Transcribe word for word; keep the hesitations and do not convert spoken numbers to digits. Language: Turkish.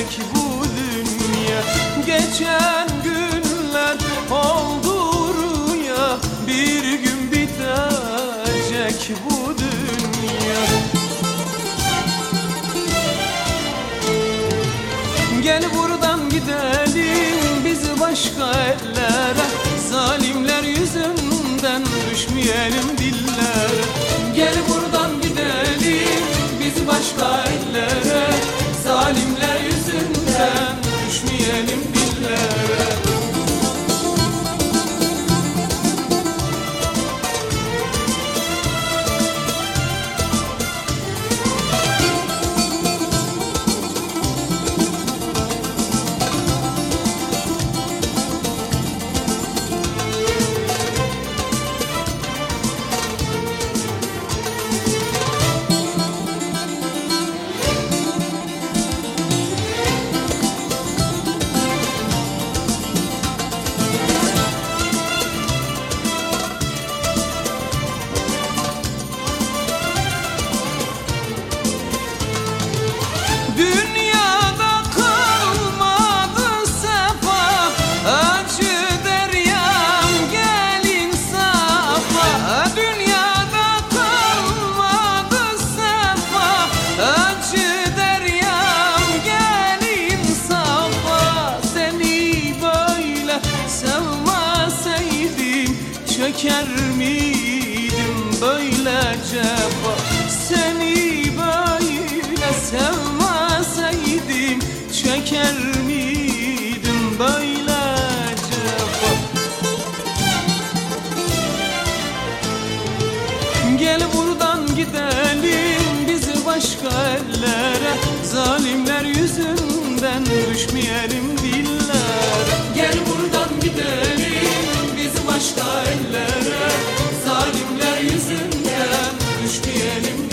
bitecek bu dünya. Geçen günler oldu rüya, bir gün bitecek bu dünya. Gel buradan gidelim biz başka ellere, zalimler yüzünden düşmeyelim dillere. Gel buradan gidelim biz başka ellere, zalimler yüzünden düşmeyelim dillere. Dünyada kalmadı sefa, acı deryam gel insafa. Dünyada kalmadı sefa, acı deryam gel insafa. Seni böyle sevmeseydim çeker miydim böyle cefa? Seni böyle sevmeseydim çeker miydim böyle cefa? Gel buradan gidelim biz başka ellere, zalimler yüzünden düşmeyelim dillere. Gel buradan gidelim biz başka ellere, zalimler yüzünden düşmeyelim